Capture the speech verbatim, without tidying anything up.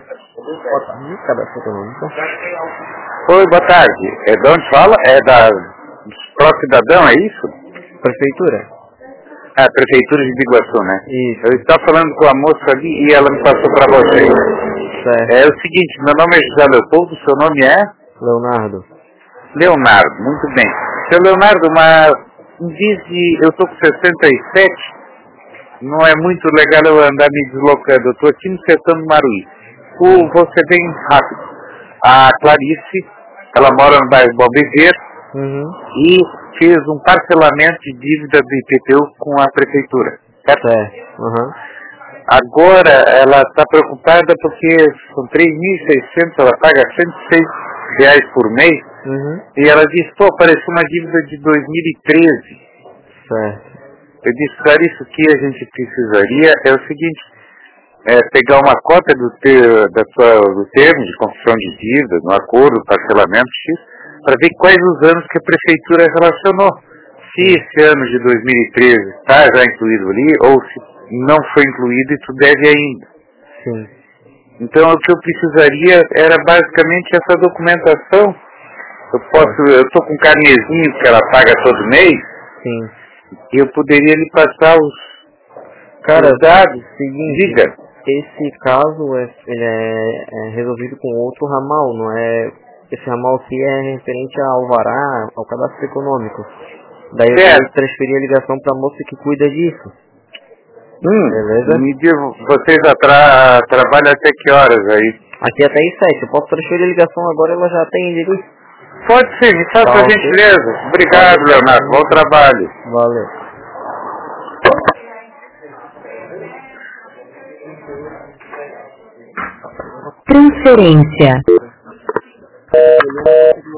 Boa tarde, cadastro econômico. Oi, boa tarde. É de onde fala? É da Pró-Cidadão, é isso? Prefeitura? Ah, Prefeitura de Biguaçu, né? Isso. Eu estava falando com a moça ali e ela me passou para vocês. Certo. É o seguinte, meu nome é José Leopoldo, seu nome é? Leonardo. Leonardo, muito bem. Seu Leonardo, mas me diz de... Eu estou com sessenta e sete, não é muito legal eu andar me deslocando. Eu estou aqui no setor do Maruí. O, vou ser bem rápido. A Clarice, ela mora no bairro Bom Viver Uhum. e fez um parcelamento de dívida do I P T U com a prefeitura, certo? Certo. Uhum. Agora ela está preocupada porque são três mil e seiscentos, ela paga cento e seis reais por mês. Uhum. E ela disse, pô, pareceu uma dívida de dois mil e treze. Certo. Eu disse, claro, isso que a gente precisaria é o seguinte, é pegar uma cópia do, ter, da sua, do termo de construção de dívida, no acordo, parcelamento X, para ver quais os anos que a prefeitura relacionou. Se esse ano de dois mil e treze está já incluído ali, ou se não foi incluído e tu deve ainda. Sim. Então o que eu precisaria era basicamente essa documentação. Eu posso, eu estou com um carnezinho que ela paga todo mês, Sim. e eu poderia lhe passar os, Cara, os dados. seguinte, Diga. esse caso é, ele é, é resolvido com outro ramal, não é? Esse ramal aqui é referente ao alvará, ao cadastro econômico. Daí eu teria que Certo. transferir a ligação para a moça que cuida disso. Hum, Beleza? me diga, vocês atra, trabalham até que horas aí? Aqui até às sete. Eu posso transferir a ligação agora, ela já atende ali. Pode ser, me faça Tá, a ok. gentileza. Obrigado, Pode Leonardo. ser. Bom trabalho. Valeu. Transferência.